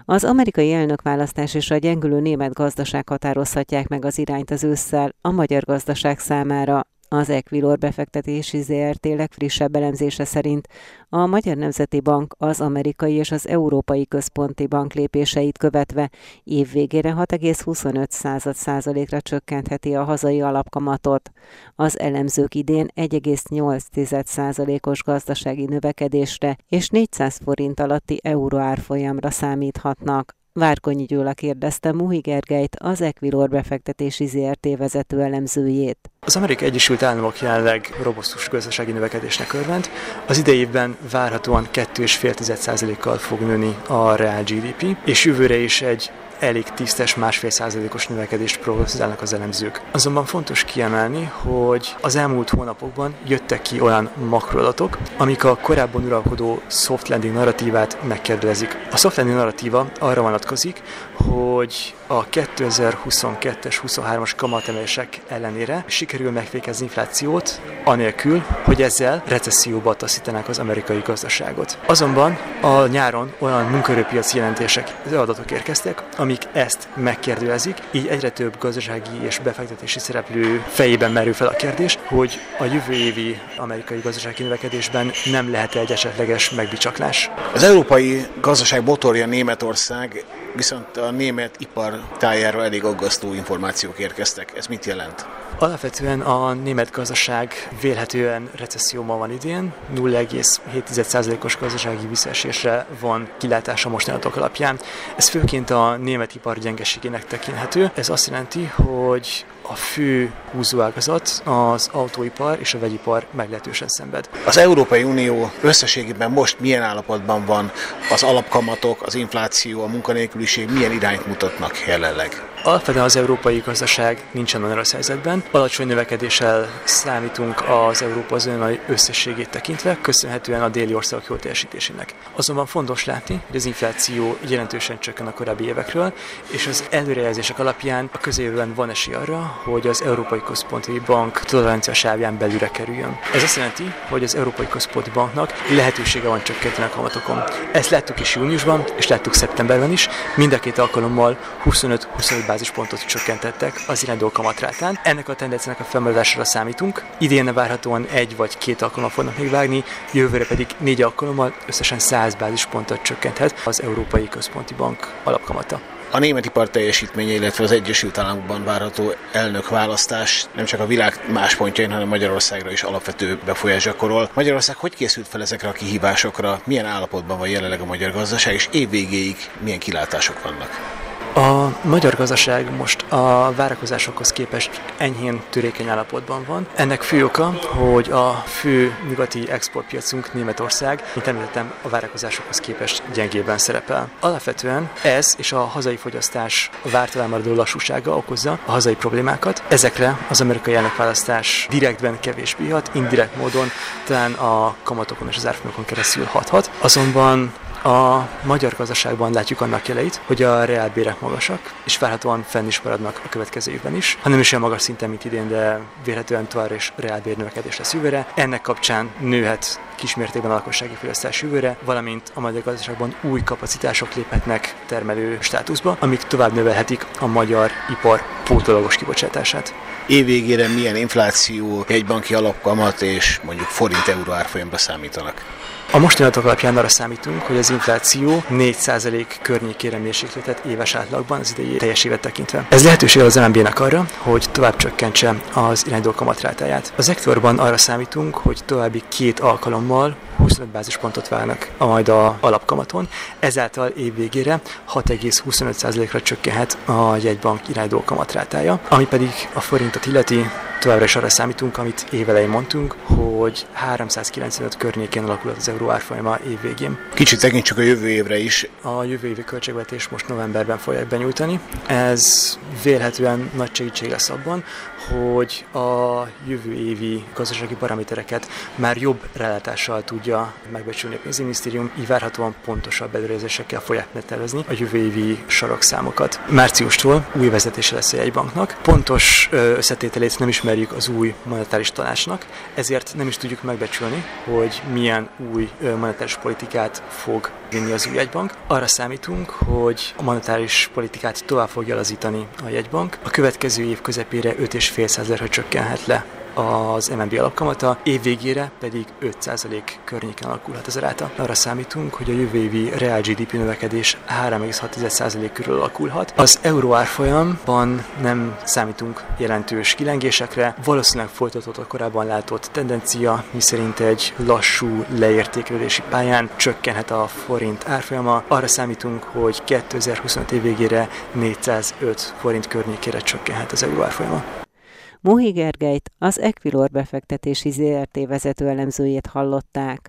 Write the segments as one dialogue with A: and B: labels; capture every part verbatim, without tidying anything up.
A: Az amerikai elnökválasztás és a gyengülő német gazdaság határozhatják meg az irányt az ősszel a magyar gazdaság számára. Az Equilor befektetési zé er té legfrissebb elemzése szerint a Magyar Nemzeti Bank az amerikai és az Európai Központi Bank lépéseit követve év végére hat egész huszonöt százalékra csökkentheti a hazai alapkamatot. Az elemzők idén egy egész nyolc százalékos gazdasági növekedésre és négyszáz forint alatti euró árfolyamra számíthatnak. Várkonyi Gyula kérdezte Muhi Gergelyt, az Equilor befektetési zé er té vezető elemzőjét.
B: Az Amerikai Egyesült Államok jelenleg robusztus gazdasági növekedésnek örvend. Az idei évben várhatóan két egész öt százalékkal fog nőni a reál gé dé pé, és jövőre is egy elég tisztes másfél százalékos növekedést prognózizálnak az elemzők. Azonban fontos kiemelni, hogy az elmúlt hónapokban jöttek ki olyan makroadatok, amik a korábban uralkodó soft landing narratívát megkérdőjelezik. A soft landing narratíva arra vonatkozik, hogy a kétezer-huszonkettes huszonhármas kamatemelések ellenére sikerül megfékezni inflációt, anélkül, hogy ezzel recesszióba taszítanák az amerikai gazdaságot. Azonban a nyáron olyan munkaerőpiaci jelentések, adatok érkeztek, amik ezt megkérdőjelezik, így egyre több gazdasági és befektetési szereplő fejében merül fel a kérdés, hogy a jövő évi amerikai gazdasági növekedésben nem lehet egy esetleges megbicsaklás.
C: Az európai gazdaság motorja Németország, viszont a német ipar tájáról elég aggasztó információk érkeztek. Ez mit jelent?
B: Alapvetően a német gazdaság vélhetően recesszióban van idén, nulla egész hét százalékos gazdasági visszaesésre van kilátása mostani adatok alapján. Ez főként a német ipar gyengeségének tekinthető. Ez azt jelenti, hogy a fő húzóágazat, az autóipar és a vegyipar meglehetősen szenved.
C: Az Európai Unió összességében most milyen állapotban van? Az alapkamatok, az infláció, a munkanélküliség milyen irányt mutatnak jelenleg?
B: Alapvetően az európai gazdaság nincsen olyan rossz helyzetben. Alacsony növekedéssel számítunk az Európa zónai összességét tekintve, köszönhetően a déli országok jó teljesítésének. Azonban fontos látni, hogy az infláció jelentősen csökken a korábbi évekről, és az előrejelzések alapján a közeljövőben van esély arra, hogy az Európai Központi Bank tolerancia sávján belülre kerüljön. Ez azt jelenti, hogy az Európai Központi Banknak lehetősége van csökkenteni a kamatokon. Ezt láttuk is júniusban, és láttuk szeptemberben is. Mind a két alkalommal huszonöt-huszonöt bázispontot csökkentettek az irányadó kamatrátán. Ennek a tendenciának a felmaradására számítunk. Idén várhatóan egy vagy két alkalommal fognak még vágni, jövőre pedig négy alkalommal összesen száz bázispontot csökkenthet az Európai Központi Bank alapkamata.
C: A német ipar teljesítménye, illetve az Egyesült Államokban várható elnökválasztás nem csak a világ más pontjain, hanem Magyarországra is alapvető befolyást gyakorol. Magyarország hogy készült fel ezekre a kihívásokra? Milyen állapotban van jelenleg a magyar gazdaság, és év végéig milyen kilátások vannak?
B: A magyar gazdaság most a várakozásokhoz képest enyhén törékeny állapotban van. Ennek fő oka, hogy a fő nyugati exportpiacunk Németország, mint említettem, a várakozásokhoz képest gyengében szerepel. Alapvetően ez és a hazai fogyasztás várt elmaradó lassúsága okozza a hazai problémákat. Ezekre az amerikai elnökválasztás direktben kevésbé hat, indirekt módon talán a kamatokon és az árfolyamokon keresztül hathat. Azonban a magyar gazdaságban látjuk annak jeleit, hogy a reálbérek magasak, és várhatóan fenn is maradnak a következő évben is. Ha nem is olyan magas szinten, mint idén, de vélhetően továbbra is reálbér növekedés lesz jövőre. Ennek kapcsán nőhet kismértékben a lakossági fogyasztás jövőre, valamint a magyar gazdaságban új kapacitások léphetnek termelő státuszba, amik tovább növelhetik a magyar ipar pótolagos kibocsátását.
C: Év végére milyen infláció, jegybanki alapkamat és mondjuk forint-euró árfolyamra számítanak?
B: A mostani adatok alapján arra számítunk, hogy az infláció négy százalék környékére mérsékletet éves átlagban az idei teljes évet tekintve. Ez lehetőség az em en bé-nek arra, hogy tovább csökkentse az irányadó kamatrátáját. Az Equilorban arra számítunk, hogy további két alkalommal huszonöt bázispontot várnak a majd a alapkamaton, ezáltal év végére hat egész huszonöt százalékra csökkenhet a jegybank irányadó kamatrátája, ami pedig a forintot illeti, továbbra is arra számítunk, amit évelején mondtunk, hogy háromszázkilencvenöt környékén alakulhat az euró árfolyama év végén.
C: Kicsit tekintsük a jövő évre is.
B: A jövő évi költségvetés most novemberben fogják benyújtani. Ez vélhetően nagy segítség lesz abban, hogy a jövő évi gazdasági paramétereket már jobb rálátással tudja megbecsülni a pénzügyminisztérium, így várhatóan pontosabb előrejelzésekkel fogják tervezni a jövő évi sarokszámokat. Márciustól új vezetése lesz a jegybanknak. Pontos összetételét nem ismerjük ismerjük az új monetáris tanácsnak, ezért nem is tudjuk megbecsülni, hogy milyen új monetáris politikát fog vinni az új jegybank. Arra számítunk, hogy a monetáris politikát tovább fogja lazítani a jegybank. A következő év közepére öt egész öt százalékra csökkenhet le az em en bé alapkamata, év végére pedig öt százalék környéken alakulhat az a ráta. Arra számítunk, hogy a jövő évi reál gé dé pé növekedés három egész hat százalék körül alakulhat. Az euró árfolyamban nem számítunk jelentős kilengésekre, valószínűleg folytatódott a korábban látott tendencia, miszerint egy lassú leértékelődési pályán csökkenhet a forint árfolyama. Arra számítunk, hogy kétezer-huszonöt év végére négyszázöt forint környékére csökkenhet az euró árfolyama.
A: Mohi Gergelyt, az Equilor befektetési zé er té vezető elemzőjét hallották.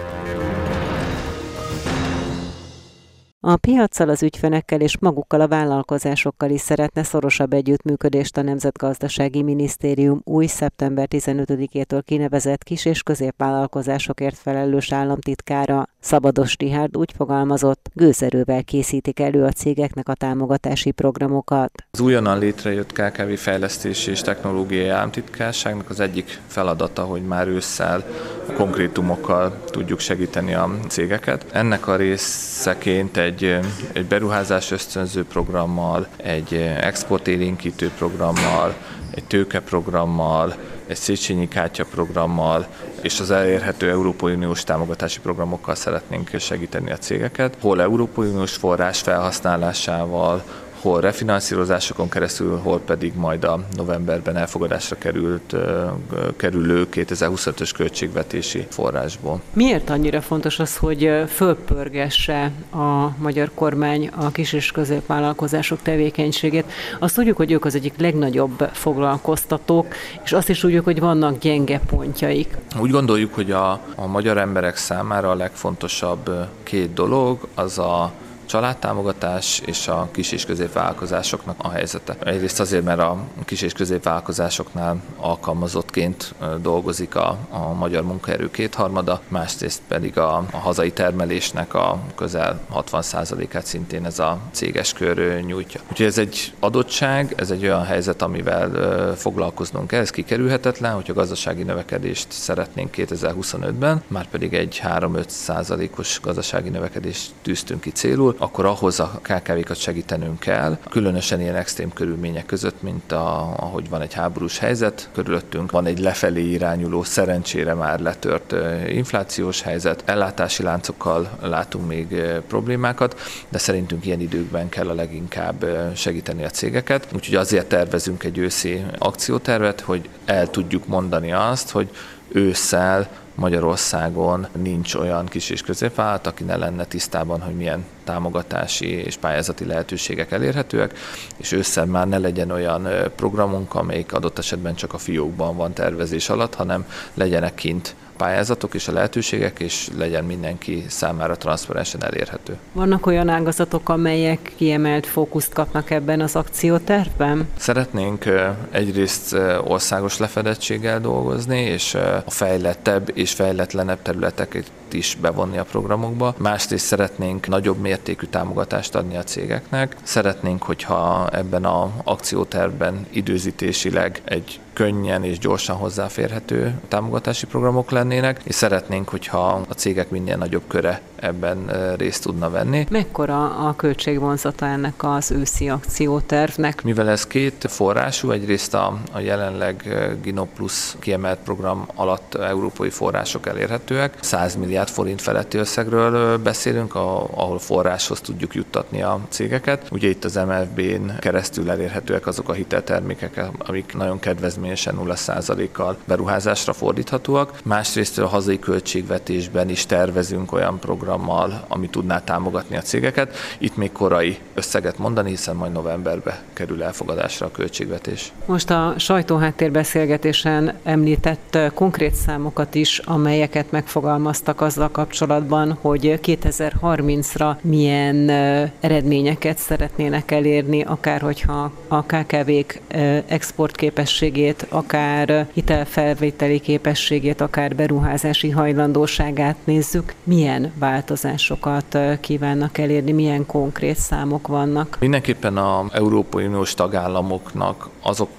A: A piaccal, az ügyfelekkel és magukkal a vállalkozásokkal is szeretne szorosabb együttműködést a Nemzetgazdasági Minisztérium új szeptember tizenötödikétől kinevezett kis- és középvállalkozásokért felelős államtitkára. Szabados Rihárd úgy fogalmazott, gőzerővel készítik elő a cégeknek a támogatási programokat.
D: Az újonnan létrejött ká ká vé fejlesztési és technológiai államtitkárságnak az egyik feladata, hogy már ősszel konkrétumokkal tudjuk segíteni a cégeket. Ennek a részeként egy Egy, egy beruházás ösztönző programmal, egy exportélénkítő programmal, egy tőkeprogrammal, egy Széchenyi kártya programmal és az elérhető Európai Uniós támogatási programokkal szeretnénk segíteni a cégeket, hol Európai Uniós forrás felhasználásával, hol refinanszírozásokon keresztül, hol pedig majd a novemberben elfogadásra került, kerülő kétezer-huszonötös költségvetési forrásból.
A: Miért annyira fontos az, hogy fölpörgesse a magyar kormány a kis- és középvállalkozások tevékenységét? Azt tudjuk, hogy ők az egyik legnagyobb foglalkoztatók, és azt is tudjuk, hogy vannak gyenge pontjaik.
D: Úgy gondoljuk, hogy a, a magyar emberek számára a legfontosabb két dolog az a családtámogatás és a kis- és középvállalkozásoknak a helyzete. Egyrészt azért, mert a kis- és középvállalkozásoknál alkalmazottként dolgozik a, a magyar munkaerő kétharmada, másrészt pedig a, a hazai termelésnek a közel hatvan százalékát szintén ez a céges kör nyújtja. Úgyhogy ez egy adottság, ez egy olyan helyzet, amivel foglalkoznunk kell, ez kikerülhetetlen, hogyha gazdasági növekedést szeretnénk kétezer-huszonötben, már pedig egy három-öt százalékos gazdasági növekedést tűztünk ki célul, akkor ahhoz a ká ká vékat segítenünk kell, különösen ilyen extrém körülmények között, mint a, ahogy van egy háborús helyzet, körülöttünk van egy lefelé irányuló, szerencsére már letört inflációs helyzet, ellátási láncokkal látunk még problémákat, de szerintünk ilyen időkben kell a leginkább segíteni a cégeket. Úgyhogy azért tervezünk egy őszi akciótervet, hogy el tudjuk mondani azt, hogy ősszel Magyarországon nincs olyan kis- és középvállalat, aki ne lenne tisztában, hogy milyen támogatási és pályázati lehetőségek elérhetőek, és ősszel már ne legyen olyan programunk, amelyik adott esetben csak a fiókban van tervezés alatt, hanem legyenek kint pályázatok és a lehetőségek, és legyen mindenki számára transzparensen elérhető.
A: Vannak olyan ágazatok, amelyek kiemelt fókuszt kapnak ebben az akciótervben?
D: Szeretnénk egyrészt országos lefedettséggel dolgozni, és a fejlettebb és fejletlenebb területeket is bevonni a programokba. Másrészt szeretnénk nagyobb mértékű támogatást adni a cégeknek. Szeretnénk, hogyha ebben az akciótervben időzítésileg egy könnyen és gyorsan hozzáférhető támogatási programok lennének, és szeretnénk, hogyha a cégek minél nagyobb köre ebben részt tudna venni.
A: Mekkora a költségvonzata ennek az őszi akciótervnek?
D: Mivel ez két forrású, egyrészt a, a jelenleg Gino Plus kiemelt program alatt európai források elérhetőek, száz milliárd forint feletti összegről beszélünk, ahol forráshoz tudjuk juttatni a cégeket. Ugye itt az em ef bé-n keresztül elérhetőek azok a hiteltermékek, amik nagyon kedvezményesen nulla százalékkal beruházásra fordíthatóak. Másrészt a hazai költségvetésben is tervezünk olyan programmal, ami tudná támogatni a cégeket. Itt még korai összeget mondani, hiszen majd novemberben kerül elfogadásra a költségvetés.
A: Most a sajtóháttérbeszélgetésen említett konkrét számokat is, amelyeket megfogalmaztak azzal kapcsolatban, hogy kétezer-harmincra milyen eredményeket szeretnének elérni, akár hogyha a ká ká vék exportképességét, akár hitelfelvételi képességét, akár beruházási hajlandóságát nézzük. Milyen változásokat kívánnak elérni, milyen konkrét számok vannak?
D: Mindenképpen az Európai Uniós tagállamoknak azok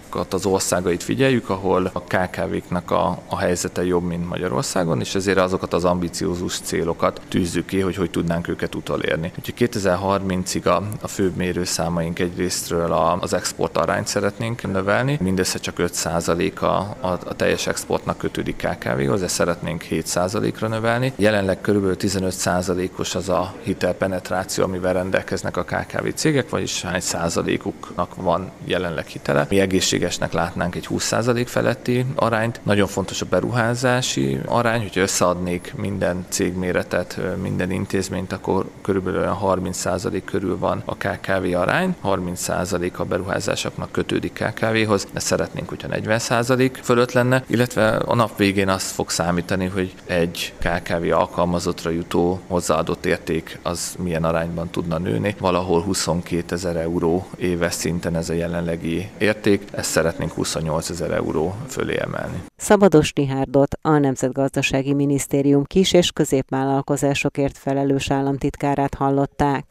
D: azokat az országait figyeljük, ahol a ká ká véknak a, a helyzete jobb, mint Magyarországon, és ezért azokat az ambiciózus célokat tűzzük ki, hogy hogy tudnánk őket utolérni. Úgyhogy kétezer-harmincig a, a főbb mérőszámaink egyrésztről a, az export arányt szeretnénk növelni, mindössze csak öt százalék a, a, a teljes exportnak kötődik ká ká véhoz, ezt szeretnénk hét százalékra növelni. Jelenleg körülbelül tizenöt százalékos az a hitelpenetráció, amivel rendelkeznek a ká ká vé cégek, vagyis hány százalékuknak van jelenleg hitele. Mi egészségesnek látnánk egy húsz százalék feletti arányt. Nagyon fontos a beruházási arány, hogyha összeadnék minden cégméretet, minden intézményt, akkor körülbelül olyan harminc százalék körül van a ká ká vé arány, harminc százalék a beruházásoknak kötődik ká ká véhoz, ezt szeretnénk, hogyha negyven százalék fölött lenne, illetve a nap végén azt fog számítani, hogy egy ká ká vé alkalmazottra jutó hozzáadott érték az milyen arányban tudna nőni. Valahol huszonkétezer euró éves szinten ez a jelenlegi érték, ezt szeretnénk huszonnyolcezer euró fölé emelni.
A: Szabados Rihárdot, a Nemzetgazdasági Minisztérium kis- és középvállalkozásokért felelős államtitkárát hallották.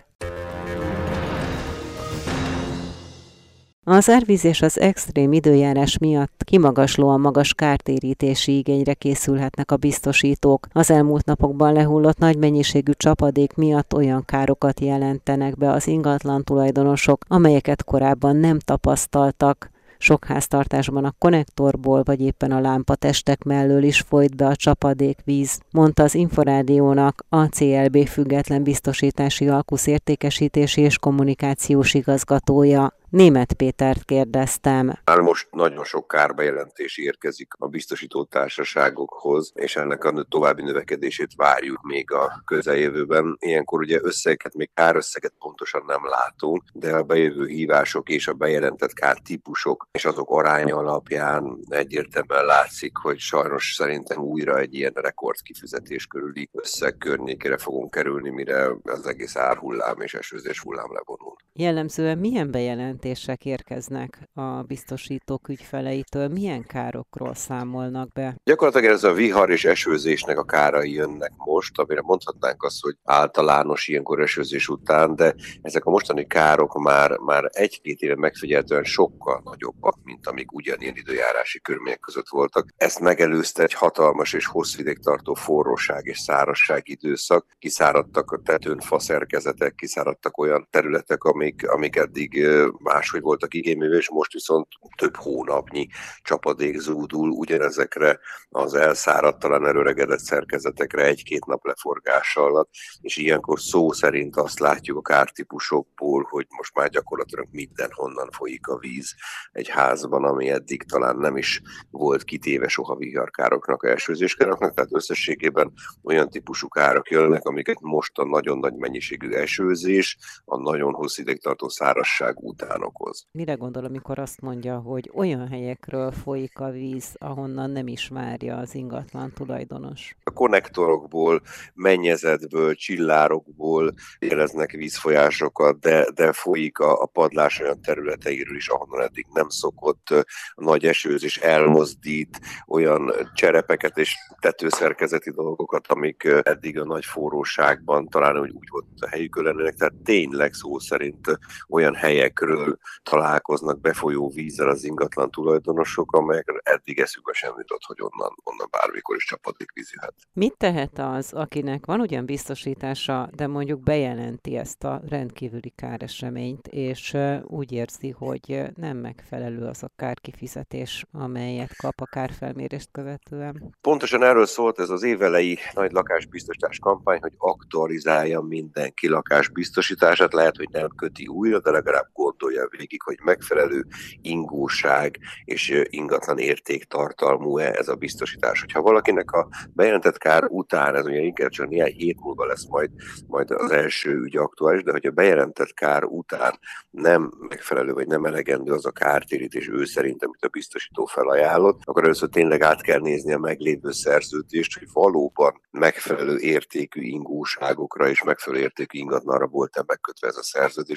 A: Az árvíz és az extrém időjárás miatt kimagaslóan magas kártérítési igényre készülhetnek a biztosítók. Az elmúlt napokban lehullott nagy mennyiségű csapadék miatt olyan károkat jelentenek be az ingatlan tulajdonosok, amelyeket korábban nem tapasztaltak. Sok háztartásban a konnektorból vagy éppen a lámpatestek mellől is folyt be a csapadékvíz, mondta az Inforádiónak a cé el bé független biztosítási alkusz értékesítési és kommunikációs igazgatója. Németh Pétert kérdeztem.
E: Már most nagyon sok kárbejelentés érkezik a biztosító társaságokhoz, és ennek a további növekedését várjuk még a közeljövőben. Ilyenkor ugye összeget, még kárösszeget pontosan nem látunk, de a bejövő hívások és a bejelentett kártípusok és azok aránya alapján egyértelműen látszik, hogy sajnos szerintem újra egy ilyen rekordkifizetés körüli összeg környékére fogunk kerülni, mire az egész árhullám és esőzés hullám levonul.
A: Jellemzően milyen bejelentések érkeznek a biztosítók ügyfeleitől? Milyen károkról számolnak be?
E: Gyakorlatilag ez a vihar és esőzésnek a kárai jönnek most, amire mondhatnánk azt, hogy általános ilyenkor esőzés után, de ezek a mostani károk már, már egy-két éve megfigyelhetően sokkal nagyobbak, mint amik ugyanilyen időjárási körülmények között voltak. Ezt megelőzte egy hatalmas és hosszú ideig tartó forróság és szárazság időszak. Kiszáradtak a tetőn faszerkezetek, kiszáradtak olyan területek, amik, amik eddig máshogy voltak igényművel, és most viszont több hónapnyi csapadék zúdul ugyanezekre az elszáradt, talán előregedett szerkezetekre egy-két nap leforgása alatt, és ilyenkor szó szerint azt látjuk a kártípusokból, hogy most már gyakorlatilag mindenhonnan folyik a víz egy házban, ami eddig talán nem is volt kitéve soha viharkároknak, esőzéskároknak, tehát összességében olyan típusú károk jönnek, amiket most a nagyon nagy mennyiségű esőzés, a nagyon hosszú ideig tartó szárazság után okoz.
A: Mire gondol, amikor azt mondja, hogy olyan helyekről folyik a víz, ahonnan nem is várja az ingatlan tulajdonos?
E: A konnektorokból, mennyezetből, csillárokból jeleznek vízfolyásokat, de, de folyik a, a padlás olyan területeiről is, ahonnan eddig nem szokott. A nagy esőzés elmozdít olyan cserepeket és tetőszerkezeti dolgokat, amik eddig a nagy forróságban talán úgy, úgy volt a helyükön lennének, tehát tényleg szó szerint olyan helyekről találkoznak befolyó vízzel az ingatlan tulajdonosok, amelyekre eddig eszükbe sem jutott, hogy onnan, onnan bármikor is csapadékvíz jöhet.
A: Mit tehet az, akinek van ugyan biztosítása, de mondjuk bejelenti ezt a rendkívüli káreseményt, és úgy érzi, hogy nem megfelelő az a kárkifizetés, amelyet kap a kárfelmérést követően?
E: Pontosan erről szólt ez az évelei nagy lakásbiztosítás kampány, hogy aktualizálja mindenki lakásbiztosítását, lehet, hogy nem köti újra, de legalább gondolja végig, hogy megfelelő ingóság és ingatlan értéktartalmú-e ez a biztosítás. Hogyha valakinek a bejelentett kár után, ez ugye inkább csak néhány hét múlva lesz majd, majd az első ügy aktuális, de hogyha bejelentett kár után nem megfelelő vagy nem elegendő az a kártérítés ő szerint, amit a biztosító felajánlott, akkor először tényleg át kell nézni a meglévő szerződést, hogy valóban megfelelő értékű ingóságokra és megfelelő értékű ingatlanra volt-e megkötve ez a szerződés,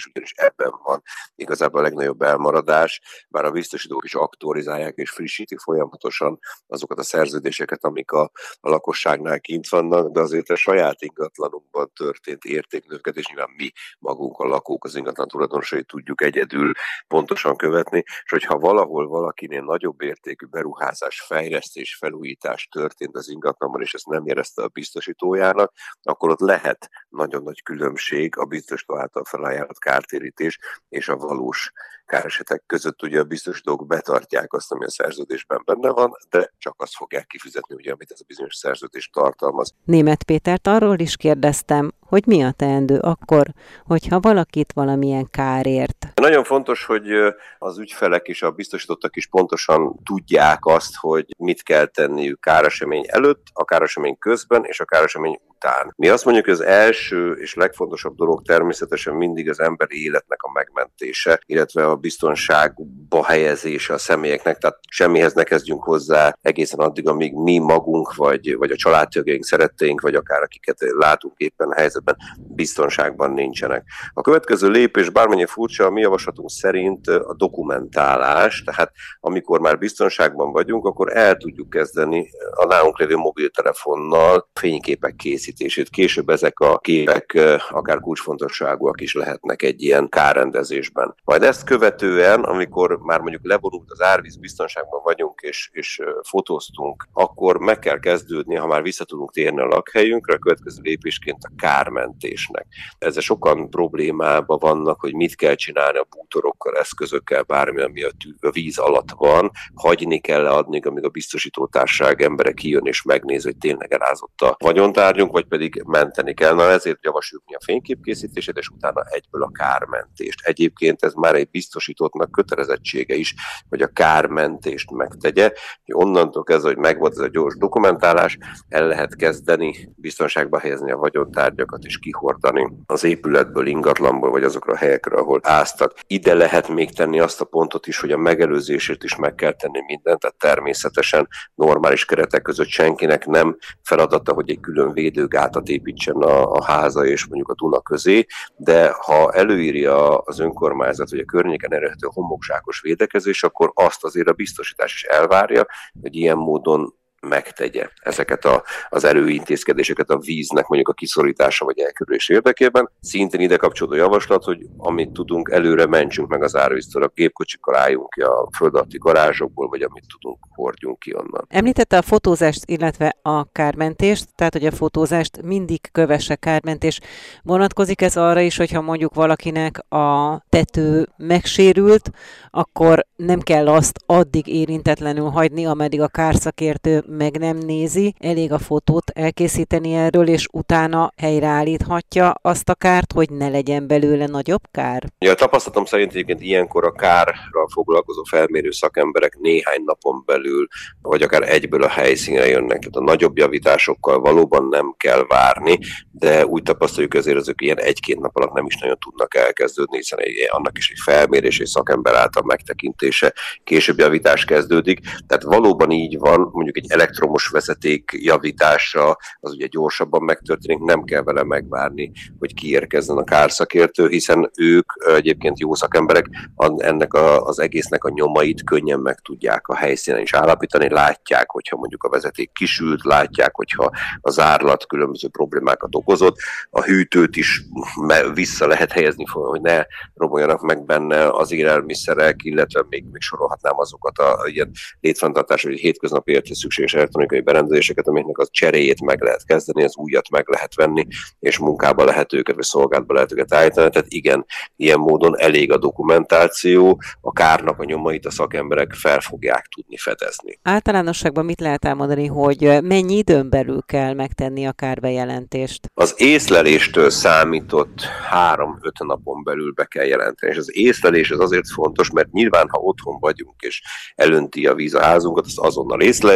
E: ugyanis ebben van igazából a legnagyobb elmaradás, bár a biztosítók is aktualizálják és frissítik folyamatosan azokat a szerződéseket, amik a, a lakosságnál kint vannak, de azért a saját ingatlanunkban történt értéknövekedés, nyilván mi magunk a lakók, az ingatlan tulajdonosai tudjuk egyedül pontosan követni, és hogyha valahol valakinél nagyobb értékű beruházás, fejlesztés, felújítás történt az ingatlanban, és ezt nem érezte a biztosítójának, akkor ott lehet nagyon nagy különbség a biztosító által felajánlott kártérítés és a valós káresetek között. Ugye a biztosítók betartják azt, ami a szerződésben benne van, de csak azt fogják kifizetni, ugye, amit ez a bizonyos szerződés tartalmaz.
A: Németh Pétert arról is kérdeztem, hogy mi a teendő akkor, hogyha valakit valamilyen kár ért.
E: Nagyon fontos, hogy az ügyfelek és a biztosítottak is pontosan tudják azt, hogy mit kell tenniük káresemény előtt, a káresemény közben és a káresemény után. Mi azt mondjuk, hogy az első és legfontosabb dolog természetesen mindig az emberi életnek a megmentése, illetve a biztonságba helyezése a személyeknek, tehát semmihez ne kezdjünk hozzá egészen addig, amíg mi magunk, vagy, vagy a családtagjaink, szeretteink, vagy akár akiket látunk éppen a helyzetben, biztonságban nincsenek. A következő lépés, bármennyi furcsa, a mi javaslatunk szerint a dokumentálás, tehát amikor már biztonságban vagyunk, akkor el tudjuk kezdeni a nálunk lévő mobiltelefonnal fényképek készítését. Később ezek a képek akár kulcsfontosságúak is lehetnek egy ilyen kárrendezésben. Majd ezt követően, amikor már mondjuk levonult az árvíz, biztonságban vagyunk és, és fotóztunk, akkor meg kell kezdődni, ha már vissza tudunk térni a lakhelyünkre, a következő lépésként a kármentésnek. Ezzel sokan problémában vannak, hogy mit kell csinálni a bútorokkal, eszközökkel, bármi, ami a, tű, a víz alatt van, hagyni kell adni, amíg a biztosítótársaság embere kijön és megnéz, hogy tényleg elázott a vagyontárgyunk, vagy pedig menteni kell. Na ezért javasoljuk mi a fényképkészítését, és utána egyből a kármentést. Egyébként ez már egy biztosítottnak kötelezettsége is, hogy a kármentést megtegye. Onnantól kezdve, hogy megvolt ez a gyors dokumentálás, el lehet kezdeni biztonságba helyezni a vagyontárgyakat és kihordani az épületből, ingatlanból, vagy azokra a helyekre, ahol áztak. Ide lehet még tenni azt a pontot is, hogy a megelőzését is meg kell tenni mindent, tehát természetesen normális keretek között senkinek nem feladata, hogy egy külön védőgátat építsen a, a háza és mondjuk a Duna közé, de ha előírja az önkormányzat, hogy a környéken elérhető homokzsákos védekezés, akkor azt azért a biztosítás is elvárja, hogy ilyen módon megtegye ezeket a, az erőintézkedéseket a víznek mondjuk a kiszorítása vagy elkerülés érdekében. Szintén ide kapcsolódó javaslat, hogy amit tudunk, előre mentsünk meg az árvíztől, a gépkocsikkal álljunk ki a föld alatti garázsokból, vagy amit tudunk, hordjunk ki onnan.
A: Említette a fotózást, illetve a kármentést, tehát hogy a fotózást mindig kövesse kármentés. Vonatkozik ez arra is, hogyha mondjuk valakinek a tető megsérült, akkor nem kell azt addig érintetlenül hagyni, ameddig a kárszakértő meg nem nézi, elég a fotót elkészíteni erről, és utána helyreállíthatja azt a kárt, hogy ne legyen belőle nagyobb kár?
E: Ja, a tapasztalatom szerint egyébként ilyenkor a kárral foglalkozó felmérő szakemberek néhány napon belül, vagy akár egyből a helyszínre jönnek. Tehát a nagyobb javításokkal valóban nem kell várni, de úgy tapasztaljuk, ezért azok ilyen egy-két nap alatt nem is nagyon tudnak elkezdődni, hiszen annak is egy felmérés és szakember által megtekintése, később javítás kezdődik. Tehát valóban így van, mondjuk egy elektromos vezeték javítása, az ugye gyorsabban megtörténik, nem kell vele megvárni, hogy kiérkezzen a kárszakértő, hiszen ők egyébként jó szakemberek, ennek a, az egésznek a nyomait könnyen meg tudják a helyszínen is állapítani, látják, hogyha mondjuk a vezeték kisült, látják, hogyha a zárlat különböző problémákat okozott, a hűtőt is vissza lehet helyezni, hogy ne romoljanak meg benne az élelmiszerek, illetve még, még sorolhatnám azokat a, a ilyen létfenntartás, vagy hétköznapi életre szükséges elektronikai berendezéseket, amiknek a cseréjét meg lehet kezdeni, az újat meg lehet venni, és munkába lehet őket, vagy szolgálatba lehet őket állítani. Tehát igen, ilyen módon elég a dokumentáció, a kárnak a nyomait a szakemberek fel fogják tudni fedezni.
A: Általánosságban mit lehet elmondani, hogy mennyi időn belül kell megtenni a kárbejelentést?
E: Az észleléstől számított három-öt napon belül be kell jelenteni, és az észlelés az azért fontos, mert nyilván, ha otthon vagyunk, és elönti a víz a házunkat, azt azonnal észleljük,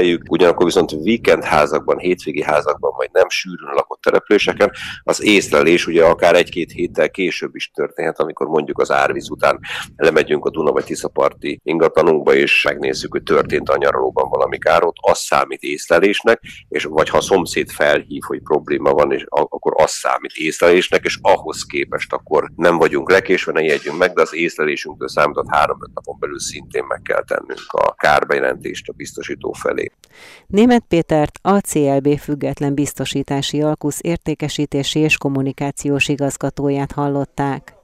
E: ugyanakkor viszont víkendházakban, hétvégi házakban, vagy nem sűrűn lakott településeken az észlelés ugye akár egy-két héttel később is történhet, amikor mondjuk az árvíz után lemegyünk a Duna vagy Tiszaparti ingatlanunkba, és megnézzük, hogy történt a nyaralóban valami károt, az számít észlelésnek, és vagy ha a szomszéd felhív, hogy probléma van, és akkor az számít észlelésnek, és ahhoz képest akkor nem vagyunk lekésve, ne ijedjünk meg, de az észlelésünktől számított három-öt napon belül szintén meg kell tennünk a kárbejelentést a biztosító felé.
A: Németh Pétert, a cé el bé független biztosítási alkusz értékesítési és kommunikációs igazgatóját hallották.